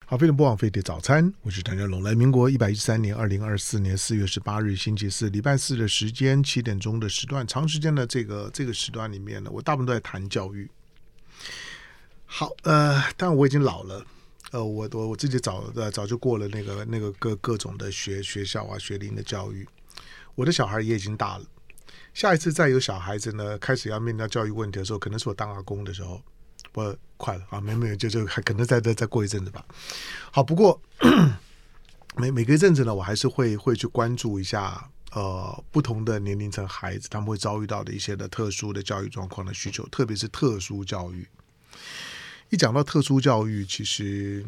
好，飞碟播放飞碟早餐，我是谭家龙。来，民国113年2024年4月18日星期四，礼拜四的时间7点钟的时段，长时间的这个时段里面呢，我大部分都在谈教育。好，当然我已经老了，我自己早就过了那个各种的学校啊学龄的教育，我的小孩也已经大了。下一次再有小孩子呢，开始要面临到教育问题的时候，可能是我当阿公的时候。我快了啊，没有，就还可能再过一阵子吧。好，不过每隔一阵子呢，我还是会去关注一下不同的年龄层孩子他们会遭遇到的一些的特殊的教育状况的需求，特别是特殊教育。一讲到特殊教育，其实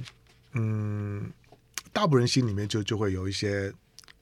大部分人心里面就会有一些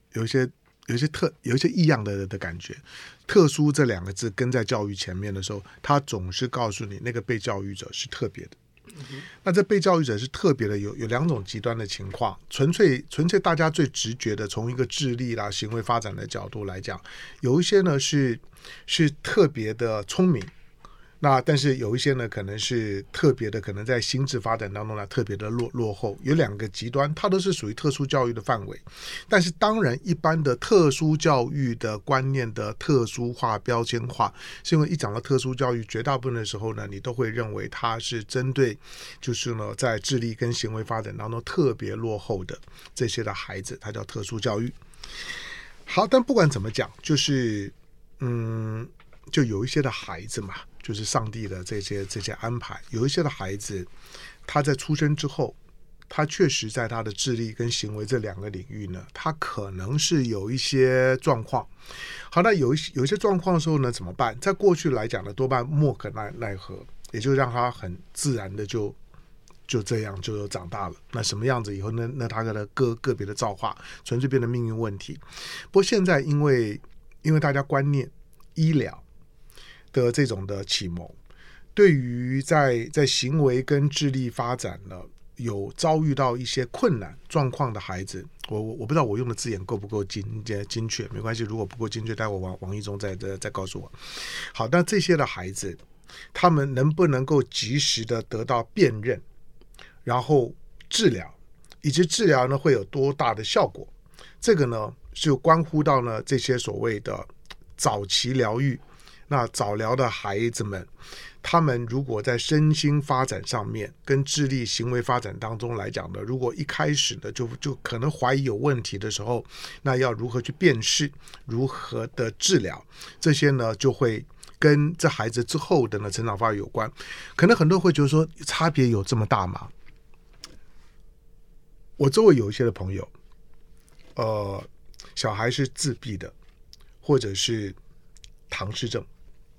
异样的感觉。特殊这两个字跟在教育前面的时候，他总是告诉你那个被教育者是特别的。那这被教育者是特别的有两种极端的情况，纯粹大家最直觉的从一个智力啦行为发展的角度来讲，有一些呢是特别的聪明，那但是有一些呢可能是特别的，可能在心智发展当中呢特别的落后，有两个极端，它都是属于特殊教育的范围。但是当然一般的特殊教育的观念的特殊化标签化，是因为一讲到特殊教育，绝大部分的时候呢你都会认为它是针对就是呢在智力跟行为发展当中特别落后的这些的孩子，它叫特殊教育。好，但不管怎么讲，就是就有一些的孩子嘛，就是上帝的这些安排，有一些的孩子他在出生之后，他确实在他的智力跟行为这两个领域呢，他可能是有一些状况。好，那有一些状况的时候呢怎么办？在过去来讲呢，多半莫可奈何，也就让他很自然的就这样就长大了。那什么样子以后呢？那他的个别的造化纯粹变成命运问题。不过现在因为大家观念医疗的这种的启蒙，对于在行为跟智力发展呢有遭遇到一些困难状况的孩子，我不知道我用的字眼够不够精确，没关系，如果不够精确，待会王一中再告诉我。好，那这些的孩子，他们能不能够及时的得到辨认，然后治疗，以及治疗呢会有多大的效果？这个呢就关乎到呢这些所谓的早期疗愈。那早疗的孩子们，他们如果在身心发展上面跟智力行为发展当中来讲呢，如果一开始呢就可能怀疑有问题的时候，那要如何去辨识，如何的治疗，这些呢就会跟这孩子之后的呢成长发育有关。可能很多人会觉得说差别有这么大吗？我周围有一些的朋友小孩是自闭的，或者是唐氏症，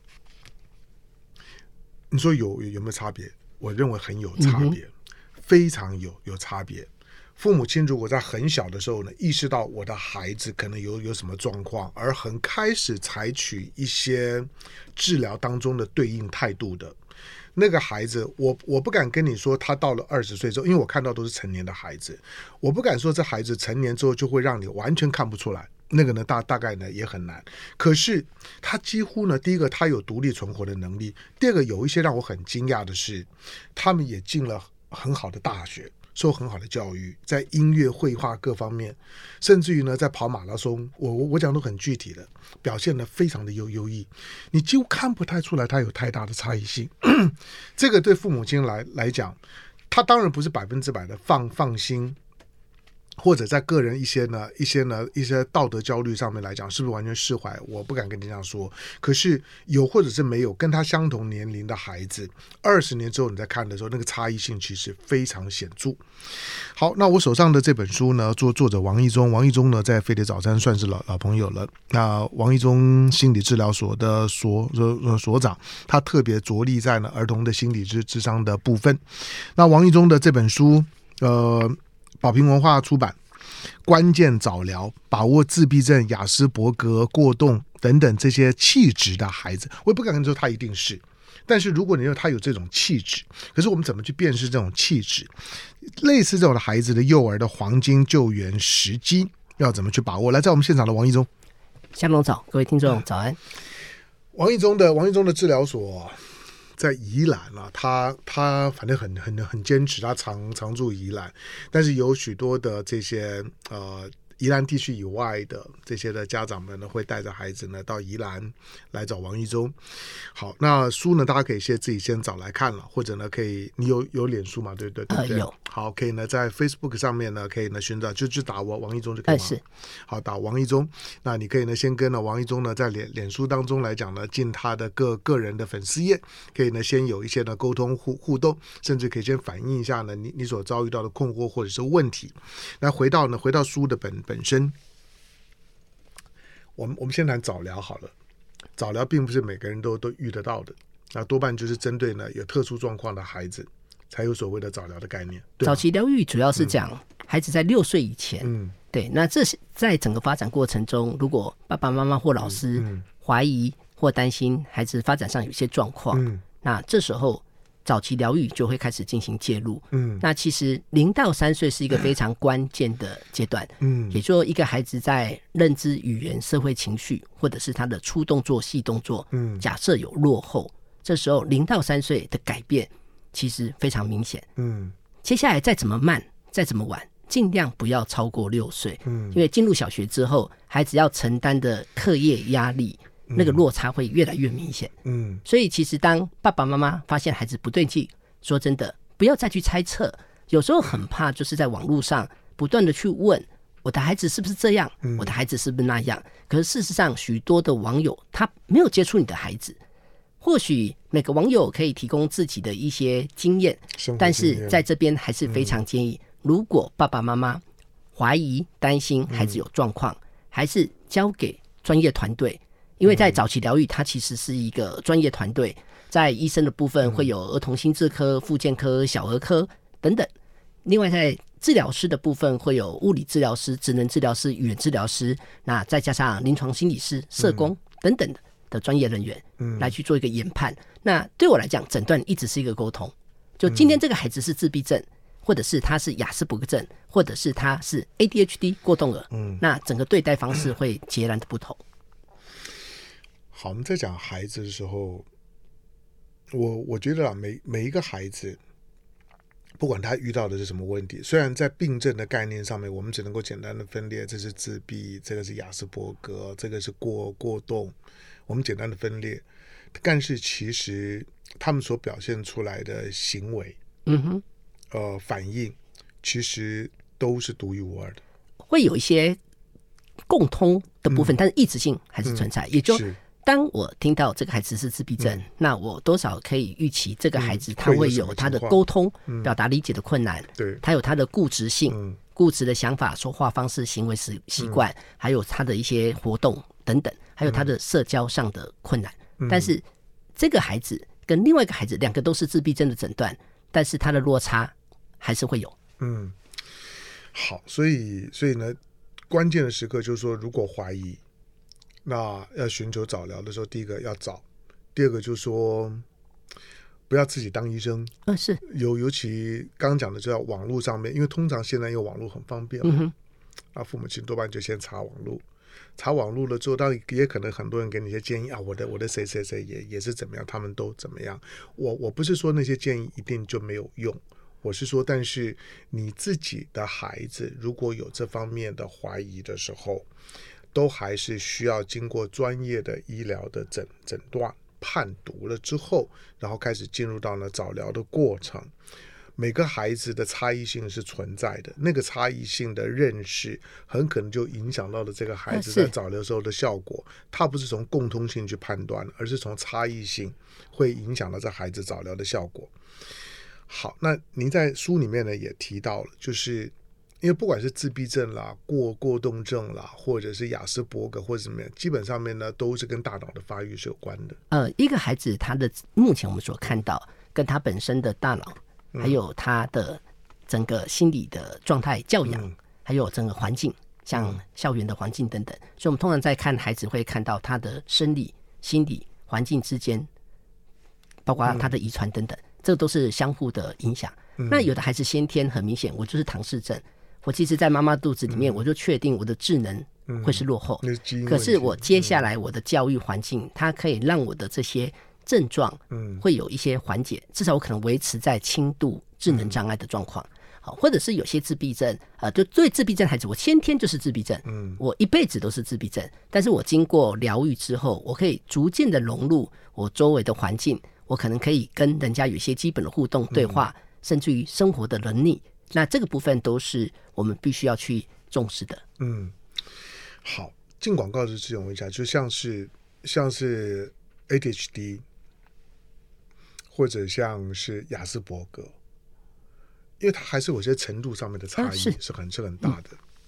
你说有没有差别？我认为很有差别，非常有差别。父母亲如果在很小的时候呢，意识到我的孩子可能有什么状况，而很开始采取一些治疗当中的对应态度的那个孩子，我不敢跟你说他到了20岁之后，因为我看到都是成年的孩子，我不敢说这孩子成年之后就会让你完全看不出来。那个呢大概呢也很难，可是他几乎呢，第一个他有独立存活的能力，第二个有一些让我很惊讶的是，他们也进了很好的大学，受很好的教育，在音乐绘画各方面，甚至于呢在跑马拉松，我讲都很具体的，表现得非常的优异，你几乎看不太出来他有太大的差异性。这个对父母亲来讲，他当然不是100%的放心，或者在个人一些道德焦虑上面来讲，是不是完全释怀？我不敢跟你这样说。可是有或者是没有跟他相同年龄的孩子，20年之后你在看的时候，那个差异性其实非常显著。好，那我手上的这本书呢，作者王一中呢，在飞碟早餐算是老朋友了。那王一中心理治疗所的所长，他特别着力在呢儿童的心理智商的部分。那王一中的这本书，宝瓶文化出版，关键早疗，把握自闭症、亚斯伯格、过动等等这些气质的孩子，我也不敢跟你说他一定是，但是如果你说他有这种气质，可是我们怎么去辨识这种气质？类似这种的孩子的幼儿的黄金救援时机要怎么去把握？来，在我们现场的王一中， 香龙早，各位听众早安。 王一中的治疗所在宜兰啊，他反正很坚持，他常住宜兰，但是有许多的这些宜兰地区以外的这些的家长们呢，会带着孩子呢到宜兰来找王一中。好，那书呢，大家可以自己先找来看了，或者呢，可以你有脸书嘛？对不对？ 有。 好，可以呢在 Facebook 上面呢，可以呢寻找，就打王一中就可以了。 是。 好，打王一中，那你可以呢先跟王一中呢在脸书当中来讲呢，进他的个人的粉丝页，可以呢先有一些呢沟通互动，甚至可以先反映一下呢你所遭遇到的困惑或者是问题。那回到书的本身，我们先谈早疗好了。早疗并不是每个人都遇得到的，那多半就是针对呢有特殊状况的孩子才有所谓的早疗的概念。 早期疗愈主要是讲孩子在6岁以前，对，那这是在整个发展过程中，如果爸爸妈妈或老师怀疑或担心孩子发展上有些状况，那这时候早期疗愈就会开始进行介入。那其实0到3岁是一个非常关键的阶段，也就是说一个孩子在认知、语言、社会情绪，或者是他的粗动作、细动作，假设有落后，这时候0到3岁的改变其实非常明显。接下来再怎么慢，再怎么晚，尽量不要超过6岁，因为进入小学之后，孩子要承担的课业压力，那个落差会越来越明显。所以其实当爸爸妈妈发现孩子不对劲，说真的，不要再去猜测，有时候很怕就是在网络上不断的去问我的孩子是不是这样，我的孩子是不是那样。可是事实上许多的网友他没有接触你的孩子，或许每个网友可以提供自己的一些经验，但是在这边还是非常建议，如果爸爸妈妈怀疑担心孩子有状况，还是交给专业团队。因为在早期疗愈它其实是一个专业团队，在医生的部分会有儿童心智科、复健科、小儿科等等，另外在治疗师的部分会有物理治疗师、职能治疗师、语言治疗师，那再加上临床心理师、社工等等的专业人员来去做一个研判。那对我来讲，诊断一直是一个沟通，就今天这个孩子是自闭症，或者是他是亚斯伯格症，或者是他是 ADHD 过动儿，那整个对待方式会截然的不同。 好，我们在讲孩子的时候，我觉得每一个孩子，不管他遇到的是什么问题，虽然在病症的概念上面，我们只能够简单的分裂，这是自闭，这个是亚斯伯格，这个是过动，我们简单的分裂，但是其实他们所表现出来的行为，反应，其实都是独一无二的， 会有一些共通的部分，但是异质性还是存在，也就。当我听到这个孩子是自闭症，那我多少可以预期这个孩子他会有他的沟通、表达理解的困难，他有他的固执性、固执的想法、说话方式、行为习惯，还有他的一些活动等等，还有他的社交上的困难。但是这个孩子跟另外一个孩子两个都是自闭症的诊断，但是他的落差还是会有。 好，所以呢，关键的时刻就是说，如果怀疑，那要寻求早疗的时候，第一个要早，第二个就是说不要自己当医生。 是尤其刚刚讲的就在网络上面，因为通常现在因为网络很方便嘛，那父母亲多半就先查网络了之后，当然也可能很多人给你一些建议啊，我的谁谁谁也是怎么样，他们都怎么样。我不是说那些建议一定就没有用，我是说，但是你自己的孩子如果有这方面的怀疑的时候，都还是需要经过专业的医疗的诊断判读了之后，然后开始进入到呢早疗的过程。每个孩子的差异性是存在的，那个差异性的认识很可能就影响到了这个孩子在早疗时候的效果。它不是从共通性去判断，而是从差异性会影响到这孩子早疗的效果。好，那您在书里面呢也提到了，就是因为不管是自闭症啦、过动症啦，或者是亚斯伯格或者怎么样，基本上面呢都是跟大脑的发育是有关的。 一个孩子他的目前我们所看到，跟他本身的大脑，还有他的整个心理的状态、教养，还有整个环境，像校园的环境等等，所以我们通常在看孩子会看到他的生理、心理、环境之间，包括他的遗传等等，这都是相互的影响。那有的孩子先天很明显，我就是唐氏症。我其实在妈妈肚子里面我就确定我的智能会是落后，可是我接下来我的教育环境它可以让我的这些症状会有一些缓解，至少我可能维持在轻度智能障碍的状况。好，或者是有些自闭症，就对自闭症孩子，我先天就是自闭症，我一辈子都是自闭症，但是我经过疗愈之后，我可以逐渐的融入我周围的环境，我可能可以跟人家有一些基本的互动对话，甚至于生活的能力，那这个部分都是我们必须要去重视的。 好，进广告之前问一下，就像是 ADHD 或者像是亚斯伯格，因为它还是有些程度上面的差异是很大的。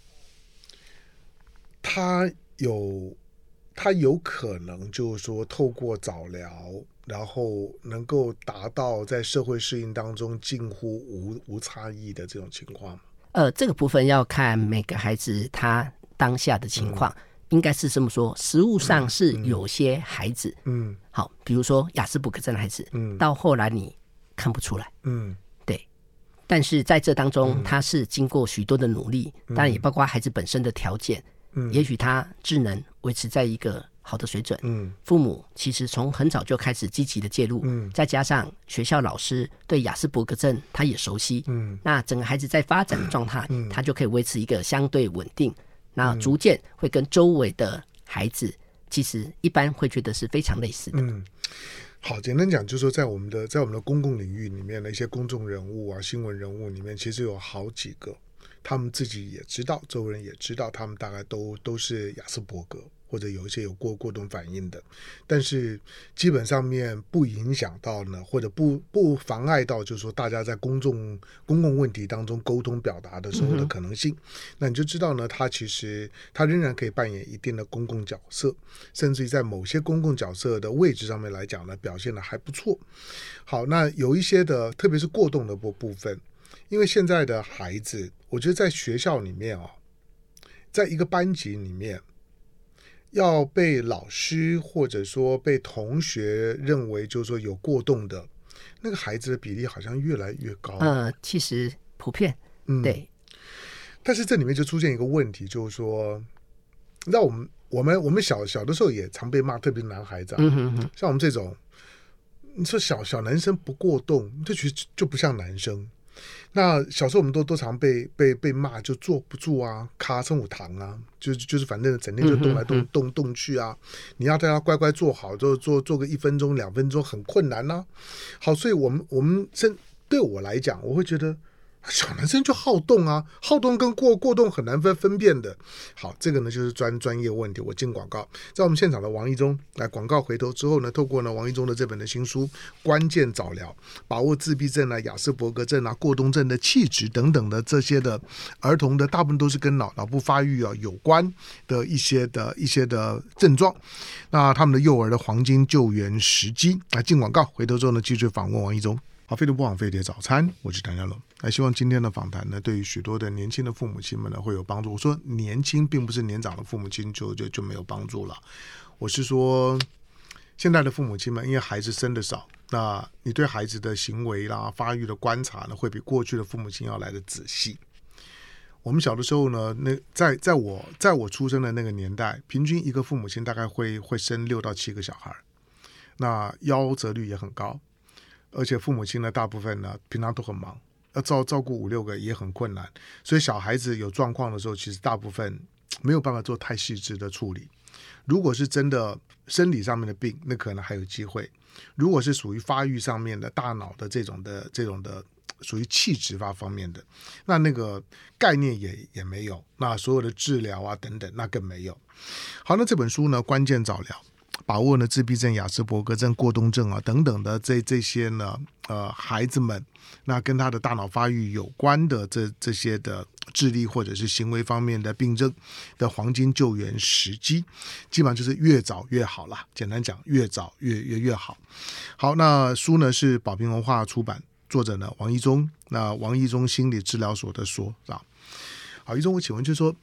它有可能就是说透过早疗，然后能够达到在社会适应当中近乎无差异的这种情况吗？ 这个部分要看每个孩子他当下的情况。应该是这么说，实务上是有些孩子，好，比如说亚斯伯格症的孩子，到后来你看不出来，对，但是在这当中，他是经过许多的努力，当然也包括孩子本身的条件，也许他智能维持在一个好的水准，父母其实从很早就开始积极的介入，再加上学校老师对亚斯伯格症他也熟悉，那整个孩子在发展的状态，他就可以维持一个相对稳定。那逐渐会跟周围的孩子，其实一般会觉得是非常类似的。 好，简单讲，就是说在我们的公共领域里面的一些公众人物啊、新闻人物里面，其实有好几个，他们自己也知道，周围人也知道，他们大概都是亚斯伯格，或者有一些有过动反应的，但是基本上面不影响到呢，或者不妨碍到，就是说大家在公共问题当中沟通表达的时候的可能性。那你就知道呢，他其实他仍然可以扮演一定的公共角色，甚至于在某些公共角色的位置上面来讲呢，表现的还不错。好，那有一些的，特别是过动的部分，因为现在的孩子，我觉得在学校里面在一个班级里面，要被老师或者说被同学认为就是说有过动的那个孩子的比例好像越来越高。 其实普遍，对。 但是这里面就出现一个问题，就是说，那我们小的时候也常被骂，特别是男孩子像我们这种，你说小男生不过动，这其实就不像男生。那小时候我们都常被骂，就坐不住啊，卡生五堂啊，就是反正整天就动来动去啊。你要大家乖乖坐好，就坐个1分钟2分钟很困难啊。好，所以我们对我来讲，我会觉得小男生就好动啊，好动跟过动很难分辨的。好，这个呢就是专业问题。我进广告，在我们现场的王一中来广告回头之后呢，透过呢王一中的这本的新书《关键早疗》，把握自闭症啊、亚斯伯格症啊、过动症的气质等等的这些的儿童的，大部分都是跟脑部发育有关的一些的症状。那他们的幼儿的黄金救援时机来进广告，回头之后呢继续访问王一中。好，飞碟不枉飞碟早餐，我是谭家龙。希望今天的访谈呢，对于许多的年轻的父母亲们呢会有帮助。我说年轻并不是年长的父母亲就没有帮助了，我是说现在的父母亲们，因为孩子生的少，那你对孩子的行为啦、发育的观察呢，会比过去的父母亲要来的仔细。我们小的时候呢，在我出生的那个年代，平均一个父母亲大概会生6到7个小孩，那夭折率也很高。而且父母亲呢，大部分呢平常都很忙，要照顾5、6个也很困难，所以小孩子有状况的时候，其实大部分没有办法做太细致的处理。如果是真的生理上面的病，那可能还有机会；如果是属于发育上面的大脑的这种的属于气质方面的，那个概念也没有，那所有的治疗啊等等，那更没有。好，那这本书呢，关键早疗。把握呢自闭症、亚斯伯格症、过动症啊等等的这些呢孩子们，那跟他的大脑发育有关的这些的智力或者是行为方面的病症的黄金救援时机，基本上就是越早越好啦。简单讲，越早越好。好，那书呢是宝瓶文化出版，作者呢王一中，那王一中心理治疗所的所长。好，一中，我请问就是说，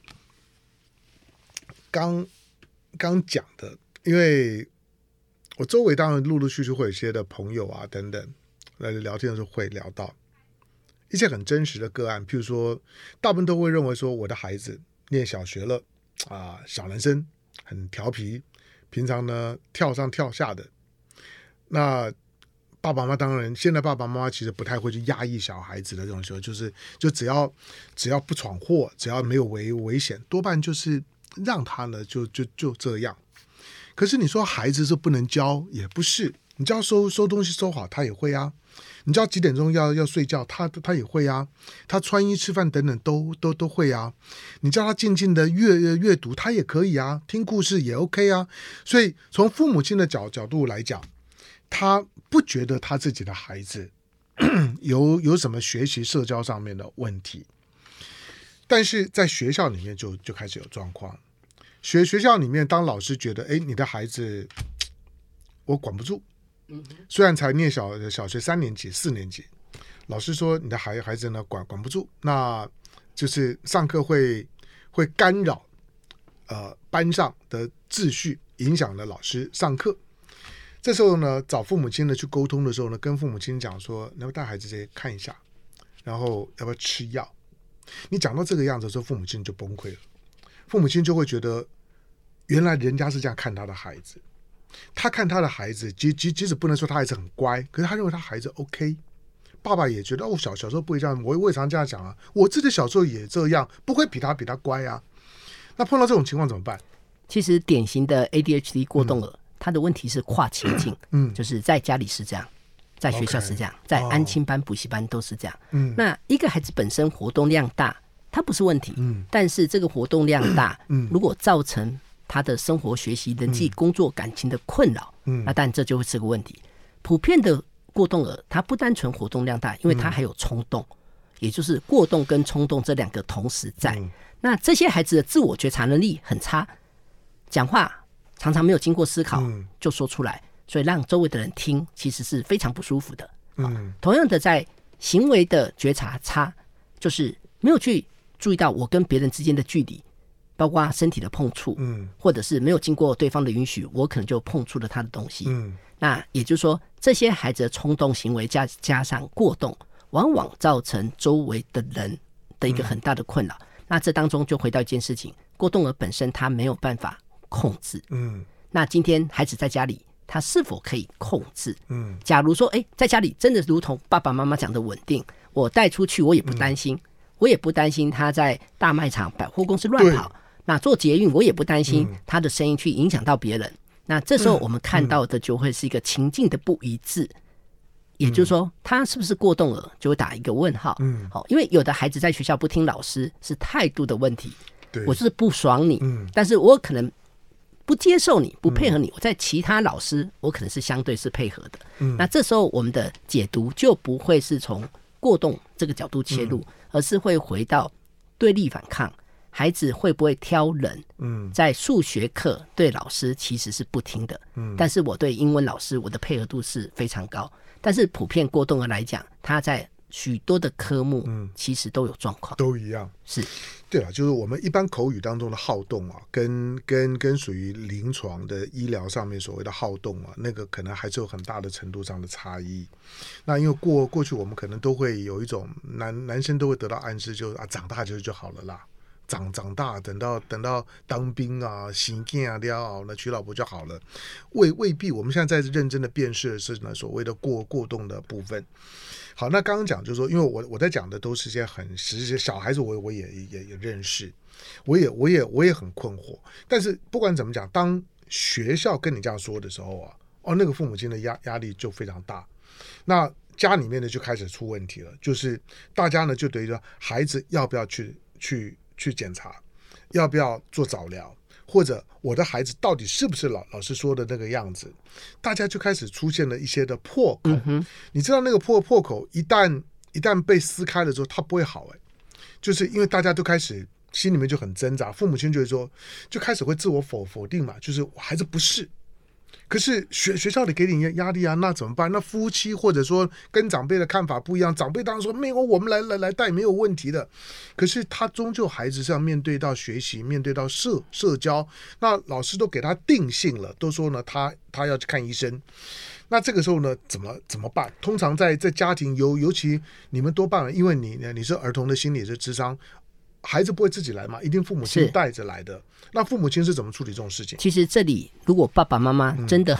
刚讲的。因为我周围当然陆陆续续会有一些的朋友啊等等来聊天的时候会聊到一些很真实的个案，譬如说大部分都会认为说我的孩子念小学了小男生很调皮，平常呢跳上跳下的， 那爸爸妈妈当然，现在爸爸妈妈其实不太会去压抑小孩子的这种时候，就只要不闯祸，只要没有危险，多半就是让他呢就这样。可是你说孩子是不能教，也不是，你叫收东西收好，他也会啊。你叫几点钟要睡觉，他也会啊。他穿衣吃饭等等都会啊。你叫他静静的阅读，他也可以啊。听故事也 OK 啊。所以从父母亲的角度来讲，他不觉得他自己的孩子有什么学习社交上面的问题，但是在学校里面就开始有状况。学校里面，当老师觉得你的孩子我管不住，虽然才念小学3年级4年级，老师说你的孩子呢管不住，那就是上课会干扰班上的秩序，影响了老师上课。这时候呢，找父母亲呢去沟通的时候呢，跟父母亲讲说，能不带孩子这些看一下，然后要不要吃药。你讲到这个样子的时候，父母亲就崩溃了。父母亲就会觉得，原来人家是这样看他的孩子。他看他的孩子，即使不能说他孩子很乖，可是他认为他孩子 OK。爸爸也觉得，小时候不会这样，我也常这样讲啊，我自己小时候也这样，不会比他乖啊。那碰到这种情况怎么办？ 其实典型的 ADHD 过动儿，他的问题是跨情境，就是在家里是这样，在学校是这样，在安亲班、补习班都是这样。那一个孩子本身活动量大，它不是问题，但是这个活动量大，如果造成他的生活、学习、人际、工作、感情的困扰，那当然这就会是个问题。普遍的过动儿，他不单纯活动量大，因为他还有冲动，也就是过动跟冲动这两个同时在。那这些孩子的自我觉察能力很差，讲话常常没有经过思考就说出来，所以让周围的人听其实是非常不舒服的。同样的，在行为的觉察差，就是没有去注意到我跟别人之间的距离，包括身体的碰触，或者是没有经过对方的允许，我可能就碰触了他的东西。那也就是说，这些孩子的冲动行为加上过动，往往造成周围的人的一个很大的困扰。那这当中就回到一件事情，过动儿本身他没有办法控制。那今天孩子在家里，他是否可以控制？假如说，在家里真的如同爸爸妈妈讲的稳定，我带出去我也不担心，我也不担心他在大卖场、百货公司乱跑。那做捷运我也不担心他的声音去影响到别人。那这时候我们看到的就会是一个情境的不一致。也就是说，他是不是过动儿，就会打一个问号。因为有的孩子在学校不听老师是态度的问题，我就是不爽你，但是我可能不接受你，不配合你，我在其他老师我可能是相对是配合的。那这时候我们的解读就不会是从过动这个角度切入，而是会回到对立反抗。孩子会不会挑人？在数学课对老师其实是不听的，但是我对英文老师我的配合度是非常高。但是普遍过动儿来讲，他在许多的科目其实都有状况， 都一样。 是对了，就是我们一般口语当中的好动啊，跟属于临床的医疗上面所谓的好动啊，那个可能还是有很大的程度上的差异。那因为过去我们可能都会有一种男生都会得到暗示，就长大就好了啦。长大等到当兵啊、行健啊、了那娶老婆就好了，未必。我们现在在认真的辨识的是呢所谓的过动的部分。好，那刚刚讲就是说，因为我在讲的都是些很实际小孩子我也认识，我也很困惑。但是不管怎么讲，当学校跟你这样说的时候啊，那个父母亲的压力就非常大。那家里面呢就开始出问题了，就是大家呢就等于说孩子要不要去检查，要不要做早疗，或者我的孩子到底是不是老师说的那个样子，大家就开始出现了一些的破口。你知道那个破口一旦被撕开了之后，它不会好就是因为大家都开始心里面就很挣扎，父母亲就会说，就开始会自我否定嘛，就是我孩子不是。可是学校里给你压力啊，那怎么办？那夫妻或者说跟长辈的看法不一样，长辈当然说没有，我们来带没有问题的。可是他终究孩子是要面对到学习，面对到社交，那老师都给他定性了，都说呢他要去看医生。那这个时候呢怎么办？通常在家庭尤其你们多半因为你是儿童的心理是諮商，孩子不会自己来嘛，一定父母亲带着来的。那父母亲是怎么处理这种事情？ 其实这里如果爸爸妈妈真的很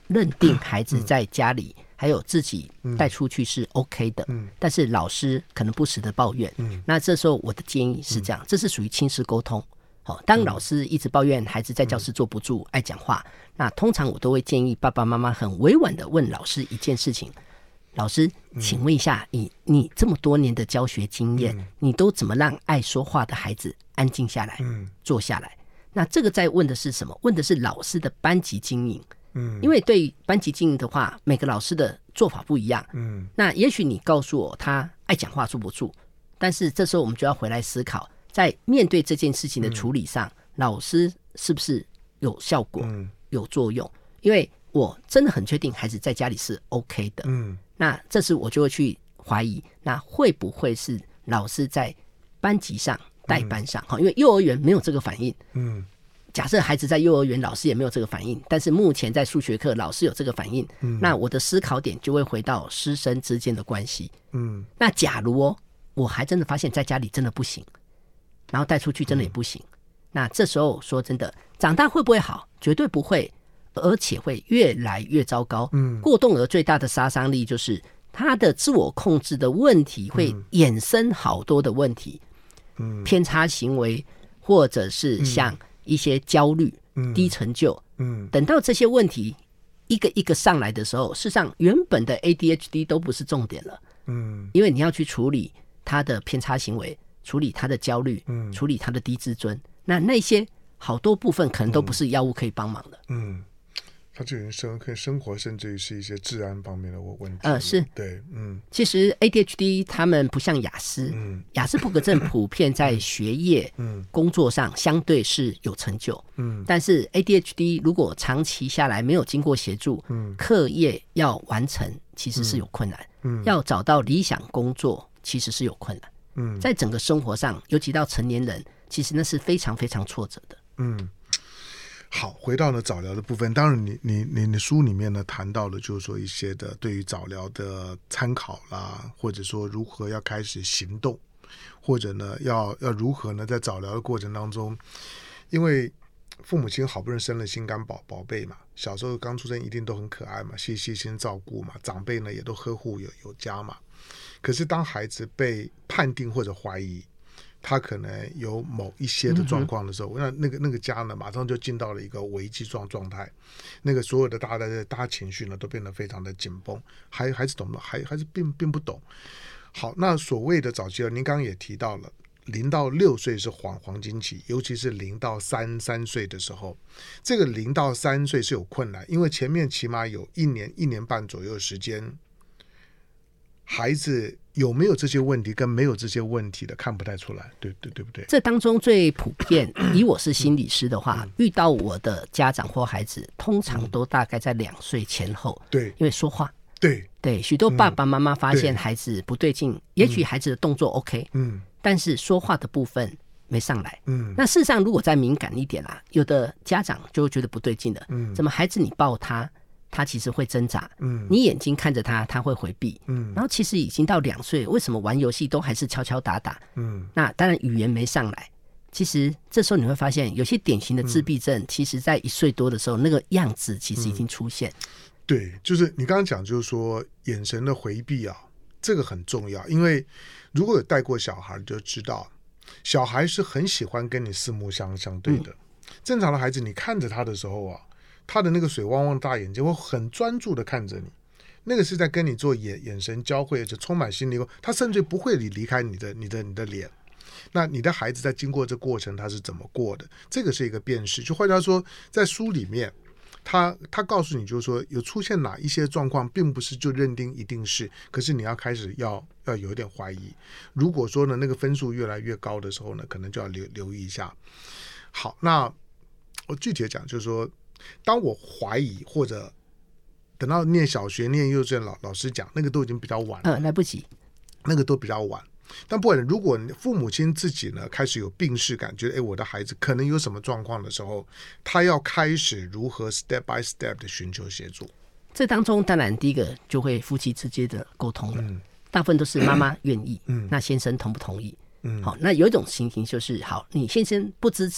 认定孩子在家里还有自己带出去是 OK 的，但是老师可能不时的抱怨，那这时候我的建议是这样，这是属于亲师沟通。当老师一直抱怨孩子在教室坐不住，爱讲话，那通常我都会建议爸爸妈妈很委婉的问老师一件事情：老师，请问一下，你这么多年的教学经验，你都怎么让爱说话的孩子安静下来，坐下来？那这个在问的是什么？问的是老师的班级经营。因为对班级经营的话，每个老师的做法不一样。那也许你告诉我他爱讲话坐不住，但是这时候我们就要回来思考，在面对这件事情的处理上，老师是不是有效果、有作用？因为我真的很确定孩子在家里是 OK 的。那这时我就会去怀疑，那会不会是老师在班级上、带班上？因为幼儿园没有这个反应。假设孩子在幼儿园，老师也没有这个反应，但是目前在数学课，老师有这个反应，那我的思考点就会回到师生之间的关系。那假如我还真的发现在家里真的不行，然后带出去真的也不行，那这时候说真的，长大会不会好？绝对不会，而且会越来越糟糕。过动儿最大的杀伤力就是他的自我控制的问题会衍生好多的问题，偏差行为，或者是像一些焦虑、低成就，等到这些问题一个一个上来的时候，事实上原本的 ADHD 都不是重点了。因为你要去处理他的偏差行为，处理他的焦虑，处理他的低自尊，那些好多部分可能都不是药物可以帮忙的。 它就已经跟生活甚至于是一些治安方面的问题。 是， 对， 其实 ADHD 他们不像亚斯，亚斯伯格症普遍在学业、工作上相对是有成就，但是 ADHD 如果长期下来没有经过协助，课业要完成其实是有困难，要找到理想工作其实是有困难，在整个生活上，尤其到成年人，其实那是非常非常挫折的。 好，回到了早疗的部分，当然你的书里面呢谈到了就是说一些的对于早疗的参考啦，或者说如何要开始行动，或者呢要如何呢在早疗的过程当中，因为父母亲好不容易生了心肝宝贝嘛，小时候刚出生一定都很可爱嘛，细心照顾嘛，长辈呢也都呵护有加嘛，可是当孩子被判定或者怀疑他可能有某一些的状况的时候，那个家呢，马上就进到了一个危机状态，那个所有的大家情绪呢，都变得非常的紧绷。孩子懂吗？孩子并不懂。好，那所谓的早期了，您刚刚也提到了，0到6岁是黄金期，尤其是0到3岁的时候，这个0到3岁是有困难，因为前面起码有1年半左右的时间，孩子有没有这些问题跟没有这些问题的看不太出来，对不对？ 这当中最普遍，以我是心理师的话，遇到我的家长或孩子，通常都大概在2岁前后。对，因为说话。对，许多爸爸妈妈发现孩子不对劲，也许孩子的动作 OK，但是说话的部分没上来。那事实上，如果再敏感一点啦，有的家长就会觉得不对劲的。怎么孩子你抱他其实会挣扎，你眼睛看着他会回避，然后其实已经到2岁，为什么玩游戏都还是敲敲打打？那当然语言没上来，其实这时候你会发现，有些典型的自闭症，其实在1岁多的时候，那个样子其实已经出现。 对，就是你刚刚讲，就是说眼神的回避啊，这个很重要，因为如果有带过小孩，就知道小孩是很喜欢跟你四目相对的。正常的孩子，你看着他的时候啊，他的那个水汪汪大眼睛会很专注的看着你，那个是在跟你做眼神交汇，而且充满心理，他甚至不会离开你的脸。那你的孩子在经过这过程他是怎么过的，这个是一个辨识。就换句话说，在书里面他告诉你，就是说有出现哪一些状况，并不是就认定一定是，可是你要开始要有一点怀疑。如果说呢那个分数越来越高的时候呢，可能就要留意一下。好，那我具体的讲，就是说当我怀疑或者等到念小学念幼稚园，老师讲那个都已经比较晚了， 来不及， 那个都比较晚。但不管如果父母亲自己呢开始有病识感，觉得我的孩子可能有什么状况的时候，他要开始如何 step by step 的寻求协助。 这当中当然第一个就会夫妻之间的沟通了，大部分都是妈妈愿意，那先生同不同意？好，那有一种情形就是，好，你先生不支持，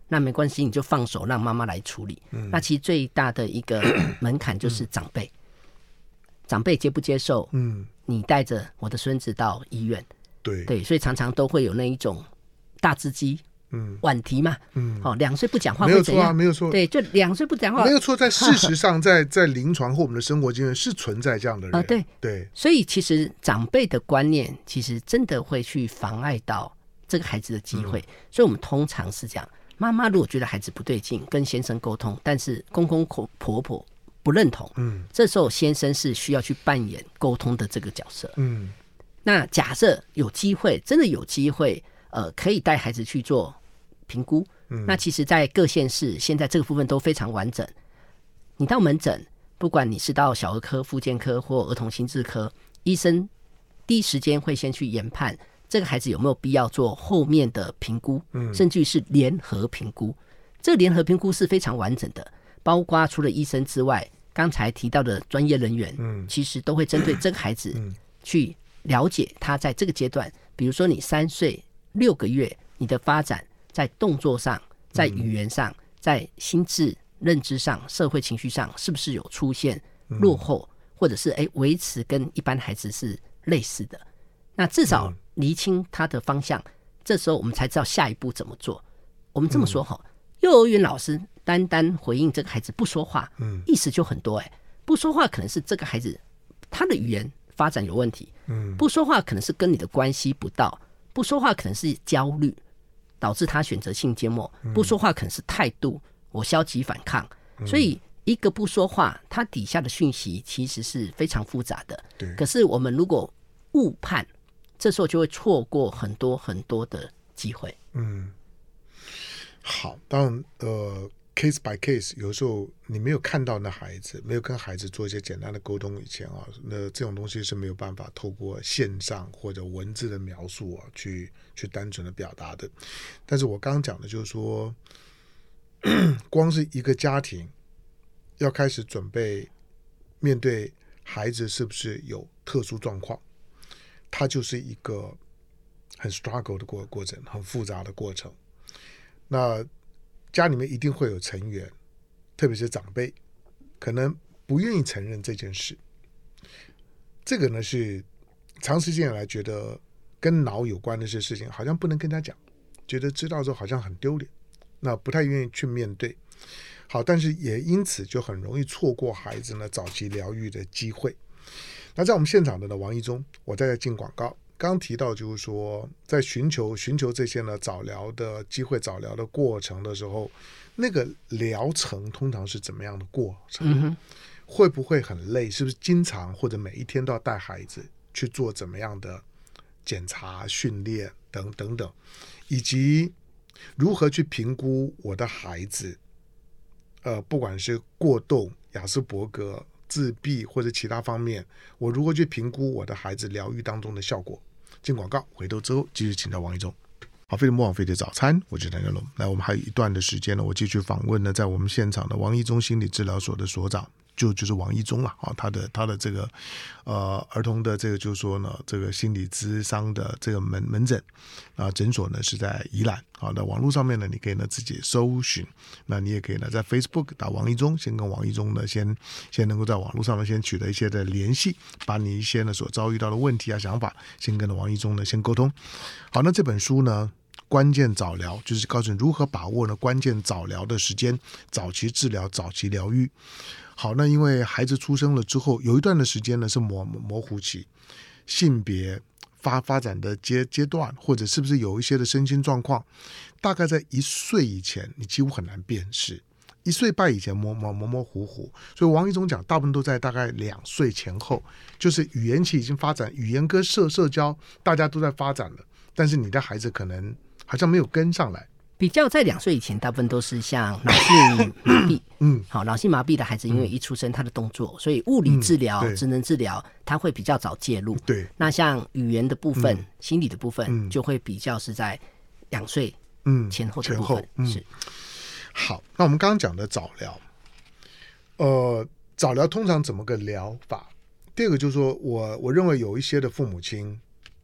那没关系，你就放手让妈妈来处理。那其实最大的一个门槛就是长辈，长辈接不接受？你带着我的孙子到医院，对，所以常常都会有那一种大只鸡。晚提嘛，2岁不讲话会怎样？ 没有错， 对，就2岁不讲话， 没有错。在事实上，在临床或我们的生活经验是存在这样的人对。 所以其实长辈的观念，其实真的会去妨碍到这个孩子的机会。所以我们通常是讲，妈妈如果觉得孩子不对劲，跟先生沟通，但是公公婆婆不认同，这时候先生是需要去扮演沟通的这个角色。那假设有机会，真的有机会，可以带孩子去做评估。那其实在各县市现在这个部分都非常完整。你到门诊，不管你是到小儿科、复健科或儿童心智科，医生第一时间会先去研判这个孩子有没有必要做后面的评估，甚至是联合评估。这个联合评估是非常完整的，包括除了医生之外，刚才提到的专业人员，其实都会针对这个孩子去了解他在这个阶段，比如说你3岁6个月，你的发展在动作上、在语言上、在心智认知上、社会情绪上，是不是有出现落后，或者是维持跟一般孩子是类似的？那至少厘清他的方向，这时候我们才知道下一步怎么做。我们这么说哈，幼儿园老师单回应这个孩子不说话，意思就很多。不说话可能是这个孩子他的语言发展有问题，不说话可能是跟你的关系不到，不说话可能是焦虑导致他选择性缄默，不说话可能是态度，我消极反抗。所以一个不说话，它底下的讯息其实是非常复杂的。可是我们如果误判，这时候就会错过很多很多的机会。 好，当然case by case， 有时候你没有看到那孩子，没有跟孩子做一些简单的沟通以前那这种东西是没有办法透过线上或者文字的描述去单纯的表达的。但是我刚刚讲的就是说，光是一个家庭要开始准备面对孩子是不是有特殊状况，它就是一个很 struggle 的过程，很复杂的过程。那家里面一定会有成员，特别是长辈，可能不愿意承认这件事。这个呢是长时间以来觉得跟脑有关的这事情，好像不能跟他讲，觉得知道之后好像很丢脸，那不太愿意去面对。好，但是也因此就很容易错过孩子呢早期疗愈的机会。那在我们现场的呢，王一中，我再进广告。刚提到就是说，在寻求这些呢早疗的机会、早疗的过程的时候，那个疗程通常是怎么样的过程？会不会很累？是不是经常或者每一天都要带孩子去做怎么样的检查、训练等等，以及如何去评估我的孩子，不管是过动、亚斯伯格、自闭或者其他方面，我如何去评估我的孩子疗愈当中的效果？进广告，回头之后继续请教王一中。好，飞碟魔王飞碟早餐，我是谭家龙。那我们还有一段的时间呢，我继续访问呢，在我们现场的王一中心理治疗所的所长，就是王一中了他的这个儿童的这个就是说呢，这个心理咨商的这个门诊诊所呢是在宜兰。好，那网络上面呢，你可以呢自己搜寻，那你也可以呢在 Facebook 打王一中，先跟王一中呢先能够在网络上呢先取得一些的联系，把你一些呢所遭遇到的问题想法先跟王一中呢先沟通。好，那这本书呢，关键早疗就是告诉你如何把握呢关键早疗的时间，早期治疗、早期疗愈。好，那因为孩子出生了之后，有一段的时间呢是模糊期，性别发展的阶段，或者是不是有一些的身心状况，大概在1岁以前你几乎很难辨识，1岁半以前模糊糊。所以王一中讲大部分都在大概2岁前后，就是语言期已经发展，语言跟社交大家都在发展了，但是你的孩子可能好像没有跟上来。 比较在2岁以前，大部分都是像脑性麻痹，好，脑性麻痹的孩子，因为一出生他的动作，所以物理治疗、职能治疗，他会比较早介入。对，那像语言的部分、心理的部分，就会比较是在2岁前后的部分。是。 好，那我们刚刚讲的早疗，早疗通常怎么个疗法？第二个就是说我认为有一些的父母亲，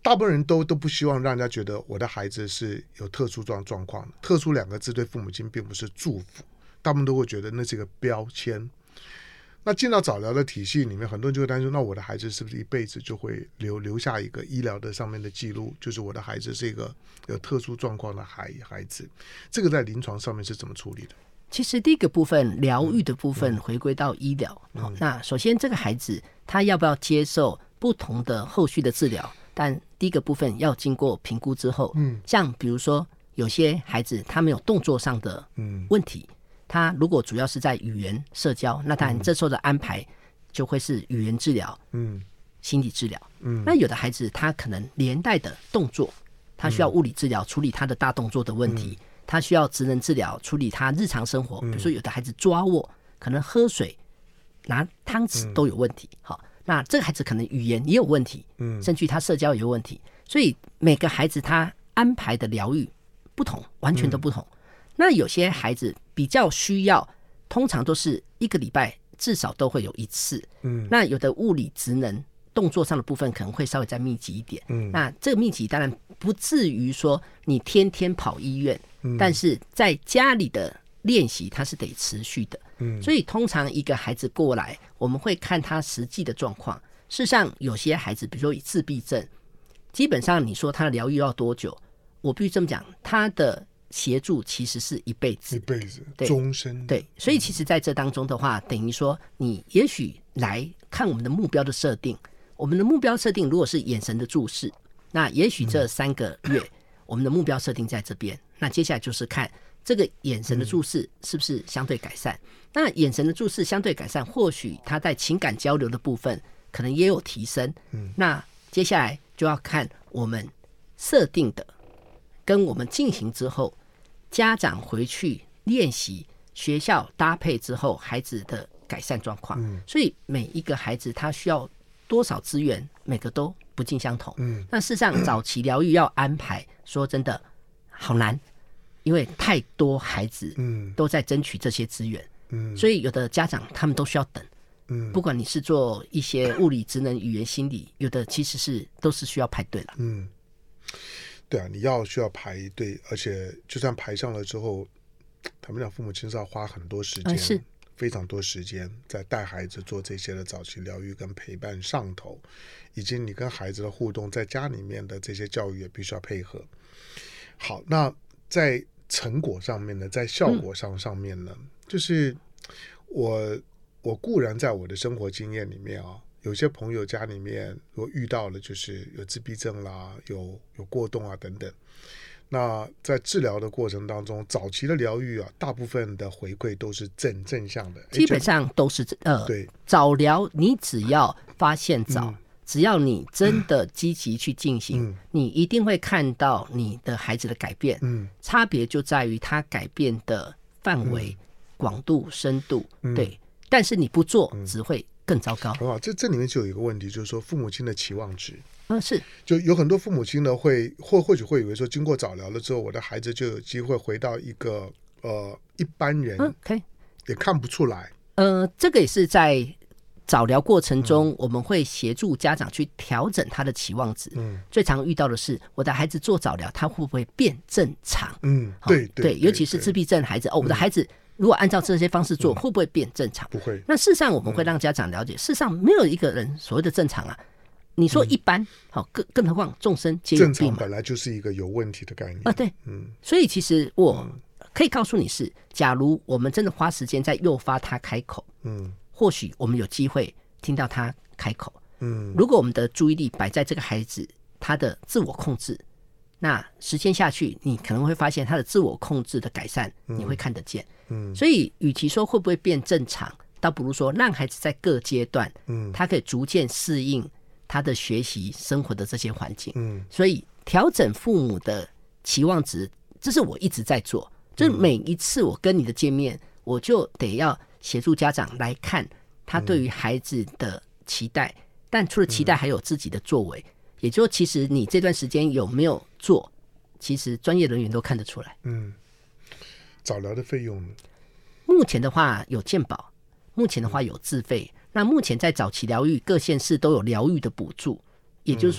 大部分人都不希望让人家觉得我的孩子是有特殊状况的。特殊2个字对父母亲并不是祝福，大部分都会觉得那是一个标签。那进到早疗的体系里面，很多人就会担心，那我的孩子是不是一辈子就会留下一个医疗的上面的记录，就是我的孩子是一个有特殊状况的孩子。这个在临床上面是怎么处理的？ 其实第一个部分疗愈的部分回归到医疗，那首先这个孩子他要不要接受不同的后续的治疗，但第一个部分要经过评估之后，像比如说有些孩子他没有动作上的问题，他如果主要是在语言社交，那当然这时候的安排就会是语言治疗、心理治疗。那有的孩子他可能连带的动作，他需要物理治疗处理他的大动作的问题，他需要职能治疗处理他日常生活，比如说有的孩子抓握，可能喝水拿汤匙都有问题。好，那这个孩子可能语言也有问题，甚至他社交也有问题，所以每个孩子他安排的疗愈不同，完全都不同。那有些孩子比较需要，通常都是1个礼拜至少都会有1次。那有的物理职能动作上的部分可能会稍微再密集一点。那这个密集当然不至于说你天天跑医院，但是在家里的练习它是得持续的。所以通常一个孩子过来，我们会看他实际的状况。事实上有些孩子比如说以自闭症，基本上你说他的疗愈要多久，我必须这么讲，他的协助其实是一辈子， 终身。对， 所以其实在这当中的话，等于说你也许来看我们的目标的设定，我们的目标设定如果是眼神的注视，那也许这3个月我们的目标设定在这边，那接下来就是看这个眼神的注视是不是相对改善。那眼神的注视相对改善，或许他在情感交流的部分可能也有提升。那接下来就要看我们设定的跟我们进行之后，家长回去练习，学校搭配之后孩子的改善状况。所以每一个孩子他需要多少资源，每个都不尽相同。那事实上早期疗愈要安排，说真的好难，因为太多孩子都在争取这些资源。所以有的家长他们都需要等。不管你是做一些物理职能语言心理，有的其实都是需要排队了。 对啊，你需要排队，而且就算排上了之后，他们讲父母亲是要花很多时间， 是非常多时间在带孩子做这些的早期疗愈跟陪伴上头，以及你跟孩子的互动，在家里面的这些教育也必须要配合。好，那在成果上面呢，在效果上面呢，就是我固然在我的生活经验里面啊，有些朋友家里面如果遇到了就是有自闭症啦，有过动啊等等，那在治疗的过程当中，早期的疗愈啊，大部分的回馈都是正向的， 基本上都是对， 早疗你只要发现早，只要你真的积极去进行，你一定会看到你的孩子的改变。差别就在于他改变的范围、广度、深度。对，但是你不做只会更糟糕。 很好，这里面就有一个问题，就是说父母亲的期望值。 是， 就有很多父母亲呢或许会以为说，经过早疗了之后，我的孩子就有机会回到一个一般人也看不出来。 这个也是在早疗过程中，我们会协助家长去调整他的期望值。最常遇到的是，我的孩子做早疗，他会不会变正常？对，尤其是自闭症孩子，我的孩子如果按照这些方式做，会不会变正常？ 不会。 那事实上，我们会让家长了解，事实上没有一个人所谓的正常啊。你说一般，更何况众生皆有病嘛。 正常本来就是一个有问题的概念对，所以其实我可以告诉你是，假如我们真的花时间在诱发他开口，或许我们有机会听到他开口。如果我们的注意力摆在这个孩子他的自我控制，那时间下去，你可能会发现他的自我控制的改善，你会看得见。所以与其说会不会变正常，倒不如说让孩子在各阶段，他可以逐渐适应他的学习生活的这些环境。所以调整父母的期望值，这是我一直在做。就是每一次我跟你的见面，我就得要协助家长来看他对于孩子的期待，但除了期待还有自己的作为。也就是其实你这段时间有没有做，其实专业人员都看得出来。 早疗的费用呢？ 目前的话有健保，目前的话有自费。那目前在早期疗愈，各县市都有疗愈的补助，也就是说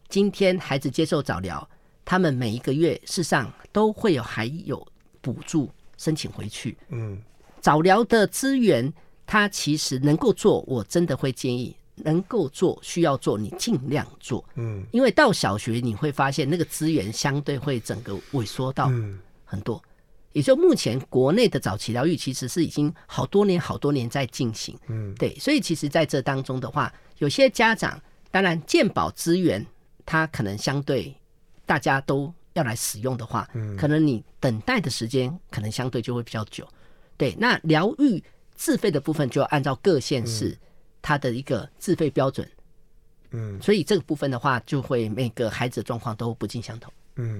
今天孩子接受早疗，他们每一个月事实上都会有还有补助申请回去。早疗的资源它其实能够做，我真的会建议能够做需要做你尽量做。因为到小学你会发现那个资源相对会整个萎缩到很多。也就目前国内的早期疗愈其实是已经好多年在进行。对，所以其实在这当中的话，有些家长当然健保资源它可能相对大家都要来使用的话，可能你等待的时间可能相对就会比较久。对，那疗愈自费的部分就按照各县市它的一个自费标准。所以这个部分的话就会每个孩子的状况都不尽相同。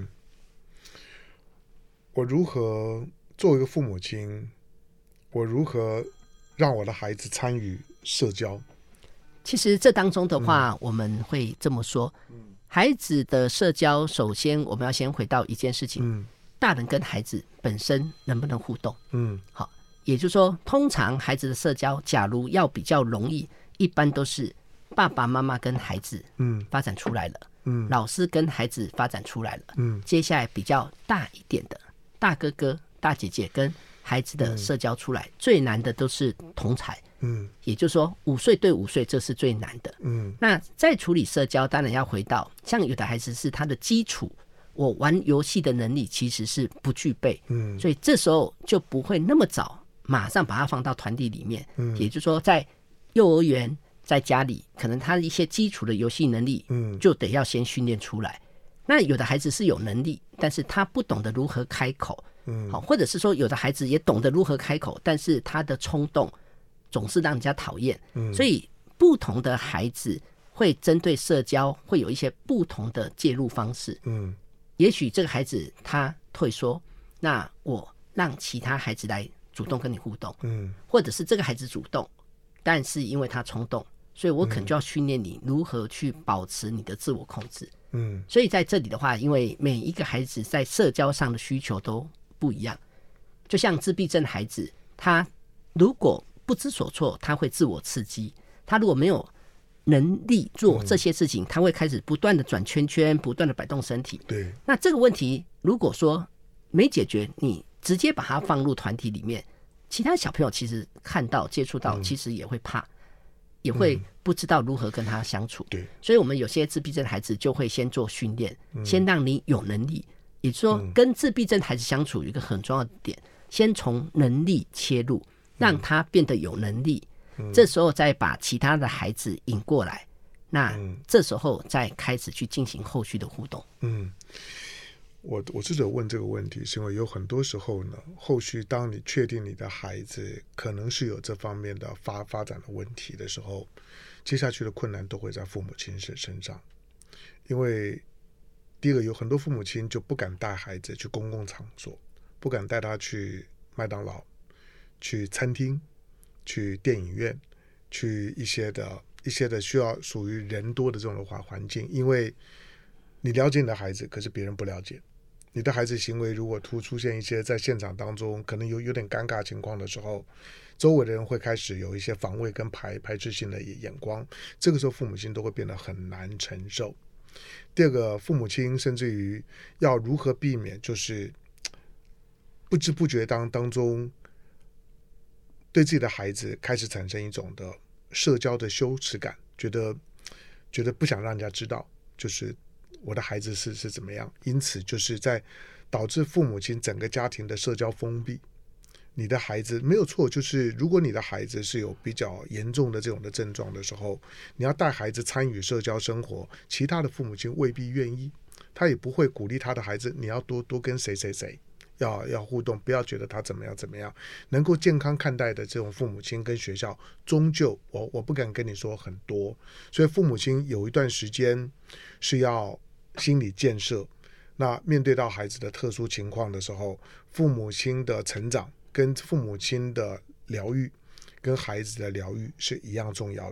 我如何作为一个父母亲，我如何让我的孩子参与社交？ 其实这当中的话，我们会这么说，孩子的社交，首先我们要先回到一件事情，大人跟孩子本身能不能互动？好，也就是说，通常孩子的社交，假如要比较容易，一般都是爸爸妈妈跟孩子发展出来了，老师跟孩子发展出来了，接下来比较大一点的大哥哥、大姐姐跟孩子的社交出来，最难的都是同侪。也就是说5岁对5岁这是最难的。那在处理社交，当然要回到像有的孩子是他的基础，我玩游戏的能力其实是不具备，所以这时候就不会那么早马上把他放到团体里面。也就是说在幼儿园在家里可能他的一些基础的游戏能力就得要先训练出来。那有的孩子是有能力，但是他不懂得如何开口，或者是说有的孩子也懂得如何开口，但是他的冲动总是让人家讨厌。所以不同的孩子会针对社交会有一些不同的介入方式。也许这个孩子他退缩，那我让其他孩子来主动跟你互动，或者是这个孩子主动，但是因为他冲动，所以我可能就要训练你如何去保持你的自我控制。所以在这里的话，因为每一个孩子在社交上的需求都不一样，就像自闭症孩子，他如果不知所措，他会自我刺激，他如果没有能力做这些事情，他会开始不断的转圈圈，不断的摆动身体。 对， 那这个问题如果说没解决，你直接把他放入团体里面，其他小朋友其实看到接触到其实也会怕，也会不知道如何跟他相处。 对， 所以我们有些自闭症孩子就会先做训练，先让你有能力。也就是说，跟自闭症孩子相处有一个很重要的点，先从能力切入，让他变得有能力。这时候再把其他的孩子引过来，那这时候再开始去进行后续的互动。 我之所以问这个问题，是因为有很多时候呢，后续当你确定你的孩子可能是有这方面的发展的问题的时候，接下去的困难都会在父母亲身上。因为第一个，有很多父母亲就不敢带孩子去公共场所，不敢带他去麦当劳、去餐厅、去电影院、去一些的需要属于人多的这种环境，因为你了解你的孩子，可是别人不了解你的孩子行为。如果出现一些在现场当中可能有点尴尬情况的时候，周围的人会开始有一些防卫跟排斥性的眼光，这个时候父母亲都会变得很难承受。第二个，父母亲甚至于要如何避免，就是不知不觉当中对自己的孩子开始产生一种的社交的羞耻感，觉得不想让人家知道，就是我的孩子是怎么样，因此就是在导致父母亲整个家庭的社交封闭。你的孩子没有错，就是如果你的孩子是有比较严重的这种的症状的时候，你要带孩子参与社交生活，其他的父母亲未必愿意，他也不会鼓励他的孩子你要多跟谁要互动，不要觉得他怎么样。能够健康看待的这种父母亲跟学校，终究我不敢跟你说很多，所以父母亲有一段时间是要心理建设。那面对到孩子的特殊情况的时候，父母亲的成长跟父母亲的疗愈跟孩子的疗愈是一样重要的。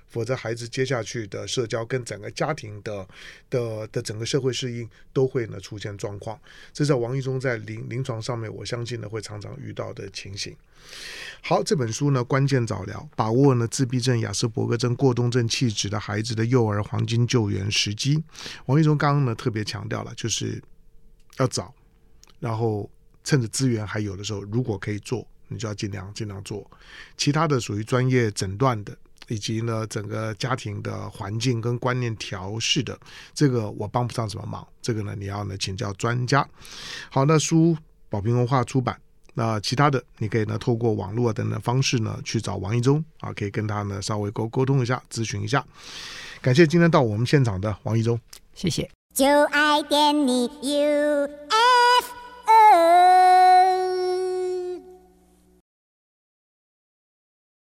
否则孩子接下去的社交跟整个家庭的整个社会适应都会呢出现状况。这是王一中在临床上面我相信呢会常常遇到的情形。好，这本书呢关键早疗，把握呢自闭症、亚斯伯格症、过动症气质的孩子的幼儿黄金救援时机。王一中刚刚呢特别强调了，就是要早，然后趁着资源还有的时候，如果可以做，你就要尽量做。其他的属于专业诊断的，以及呢整个家庭的环境跟观念调试的，这个我帮不上什么忙，这个呢你要呢请教专家。好，那书宝瓶文化出版，那其他的你可以呢透过网络等等方式呢去找王一中啊，可以跟他呢稍微沟通一下，咨询一下。感谢今天到我们现场的王一中， 谢谢。 就爱点你 UFO。